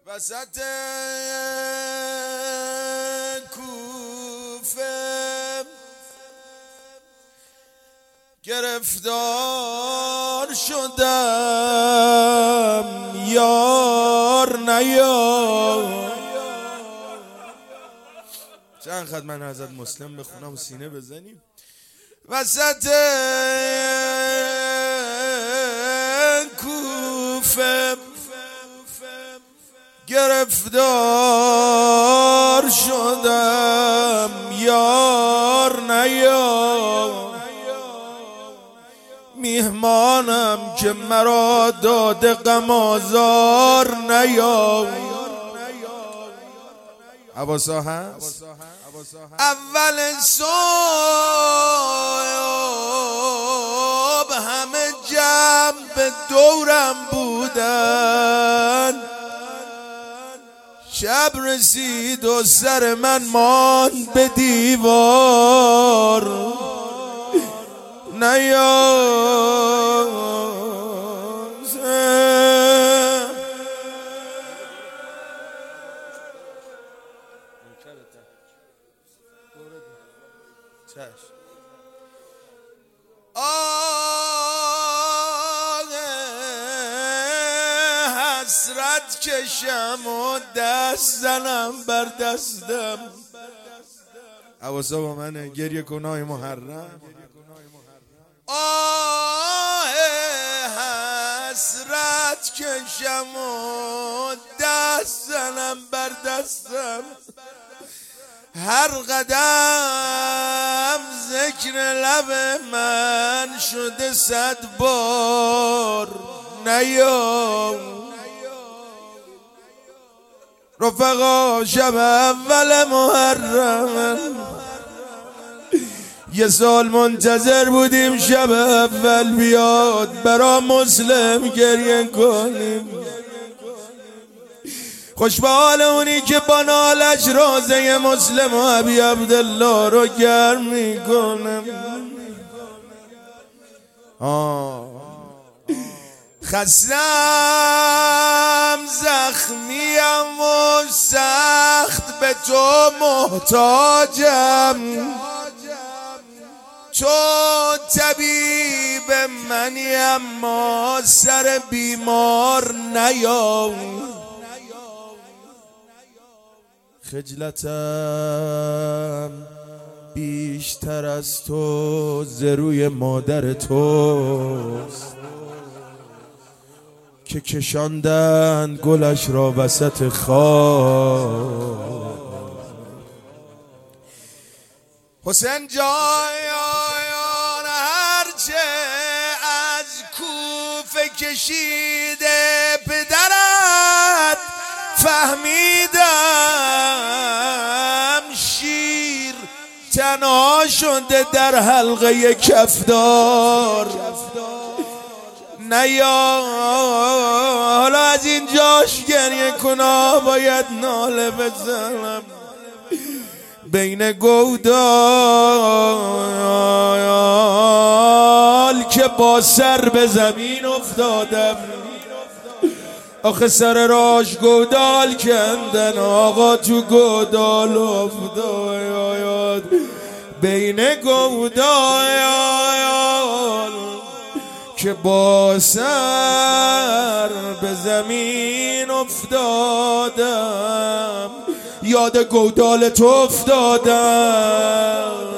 وسط کوفه گرفتار شدم یار نیار. چند خط من حضرت مسلم بخونم و سینه بزنیم. وسط کوفه گرفتار شدم یار نیار. میهمانم که مرا داده غم آزار نیار. عباسا هست اول صبح همه جمع به دورم بودن. شب رسید و سر من ماند به دیوار نیار. حسرت کشم و دست زنم بر دستم. عواسا با منه گریه کنای محرم. حسرت کشم و دست زنم بر دستم. هر قدم ذکر لب من شده 100 بار نیام. رفقا شب اول محرم یه سال منتظر بودیم شب اول بیاد برا مسلم گریه کنیم. خوش به حال اونی که با نالش روزه مسلم و ابی عبدالله رو گرم میکنم. خستم زخمیم و سخت به تو محتاجم. تو طبیب منی اما سر بیمار نیام. خجلتم بیشتر از تو ز روی مادر توست که کشاندن گلش را وسط خاک. حسین جایان هرچه از کوفه کشیده پدرت فهمیدم شیر تنها شده در حلقه کفدار نیا. حالا از این جاش گریه کنا باید ناله بزنم. بین گودال که با سر به زمین افتادم. آخه سر راش گودال کندن آقا تو گودال افتاد. بین گودال که با سر به زمین افتادم یاد گودال تو افتادم.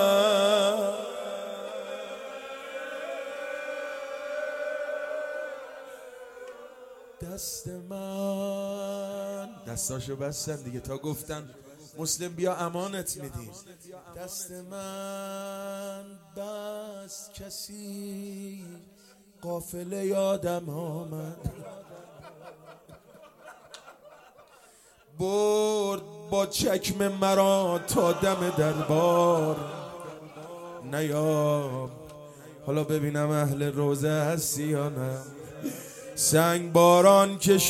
دست من دستاشو بستن دیگه تا گفتن مسلم بیا امانت میدیم. دست من بس کسی قافله یادم آمد. برد با چکم مرا تا دم دربار نیام. حالا ببینم اهل روزه هستی یا نه. سنگ باران که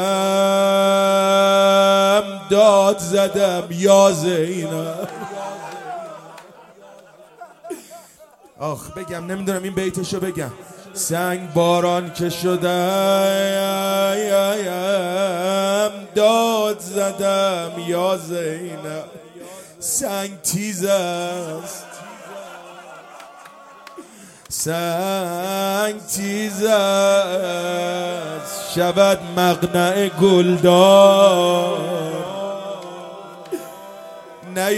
شدم داد زدم یا زینب. آخ بگم نمیدونم این بیتشو بگم. سنگ باران که شدم داد زدم یا زینب سنگ تیز است، سنگ تیز است، شود مقنع گلدار. نه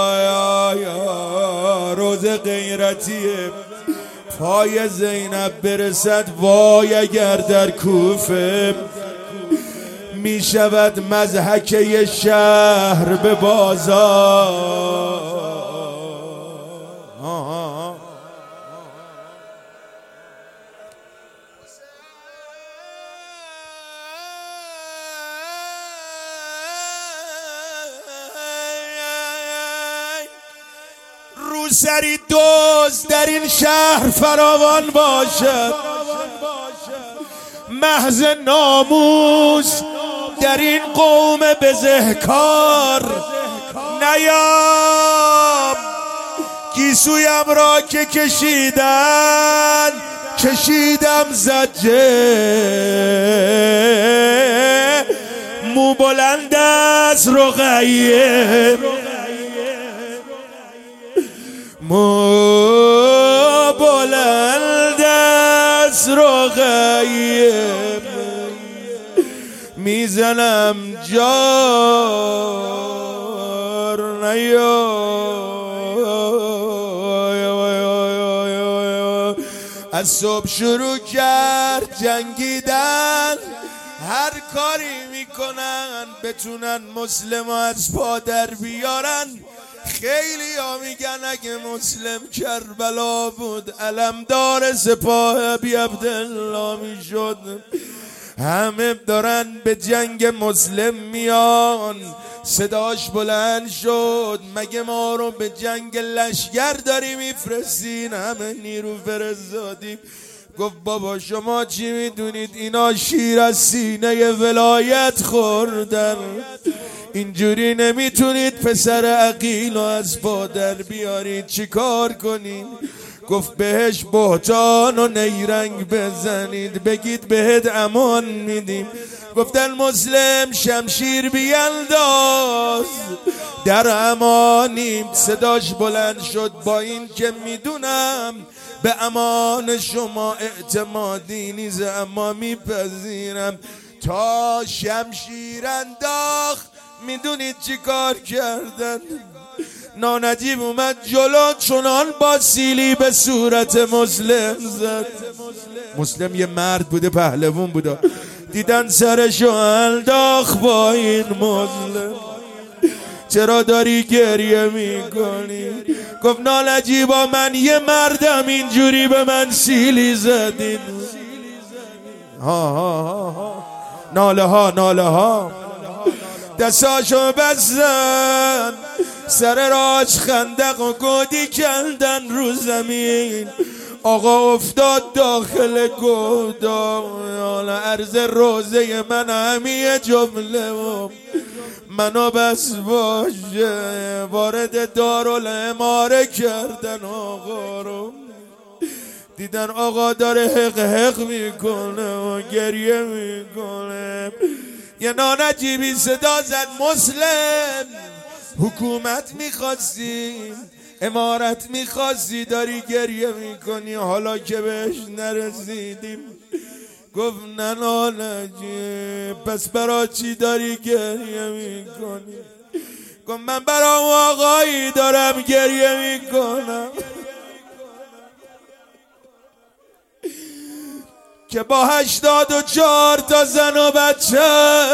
یا روز غیرتیه پای زینب برسد، وای اگر در کوفه می شود مضحکه شهر به بازار. روسری دوست در این شهر فراوان باشد، محض ناموس در این قوم بزهکار. نیام گیسویم را که کشیدم زجه، مو بلند از رقیه، مو بلند از رقیه، میزنم جار. از صبح شروع کرد جنگیدن، هر کاری میکنن بتونن مسلم از پا در بیارن. خیلی ها میگن اگه مسلم کربلا بود علمدار سپاه ابی عبدالله میشد. همه دارن به جنگ مسلم میان، صداش بلند شد مگه ما رو به جنگ لشگر داری میفرستین؟ همه نیرو فرستادیم. گفت بابا شما چی میدونید؟ اینا شیر از سینه ولایت خوردن، اینجوری نمیتونید پسر عقیل از پا در بیارید، چی کار کنید؟ گفت بهش بهتان و نیرنگ بزنید، بگید بهت امان میدیم. گفتن مسلم شمشیر بینداز در امانیم. صداش بلند شد با این که میدونم به امان شما اعتمادی نیز، اما میپذیرم. تا شمشیر انداخت میدونید چی کار کردن؟ نانجیب اومد جلو، چنان با سیلی به صورت مسلم زد. مسلم یه مرد بوده، پهلوان بوده، دیدن سرشو انداخت با این مسلم. چرا داری گریه میکنی؟ گفت نانجیبا من یه مردم، اینجوری به من سیلی زدین. ناله ها دستاشو بستن، سر راج خندق و گودی کندن رو زمین. آقا افتاد داخل گودال، عرض روزه من همیه جمله و منو بس باشه. وارد دارالعماره کردن آقا رو، دیدن آقا داره حق حق میکنه و گریه میکنه. یه نانجیبی صدا زد مسلم حکومت میخواستی، امارت میخواستی، داری گریه میکنی حالا که بهش نرسیدیم. گفت نه نانجیب پس برا چی داری گریه میکنی؟ گفت من برا آقایی دارم گریه میکنم که با 84 تا زن و بچه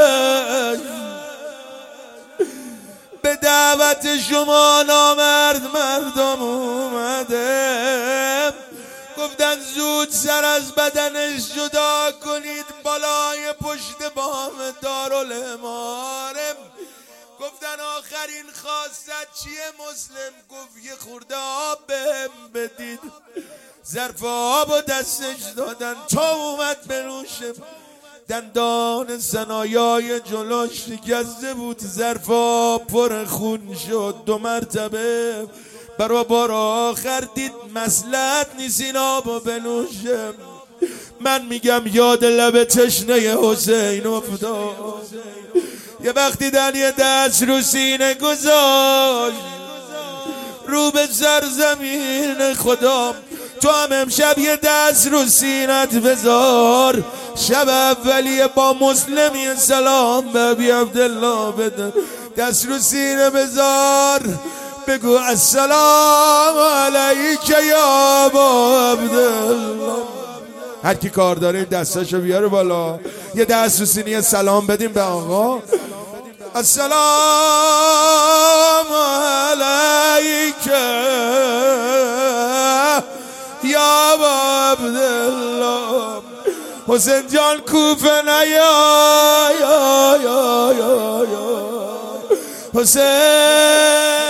به دعوت شما نامرد مردم اومده. گفتن زود سر از بدنش جدا کنید بالای پشت بام دارالعماره. گفتن آخرین خواستت چیه مسلم؟ گفت یه خورده آب بهم بدید. ظرف آب و دستش دادن تا اومد بنوشه. دندان ثنایای جلوش شکسته بود، ظرف آب پر خون شد. 2 مرتبه برا بار آخر دید مصلحت نیست این آبو بنوشم. من میگم یاد لب تشنه حسین افتاد. یه وقتی در یه دست رو سینه گذاشت رو به سرزمین خدا. تو هم امشب یه دست رو سینت بذار، شب اولیه با مسلمی سلام به ابی عبدالله بده. دست رو سینه بذار بگو السلام علیک یا ابا عبدالله. هر کی کار داره این دستاشو بیاره بالا، یه دست رو سینه سلام بدیم به آقا. السلام علیک یا ابا عبدالله. حسین جان کوفه نیا یا حسین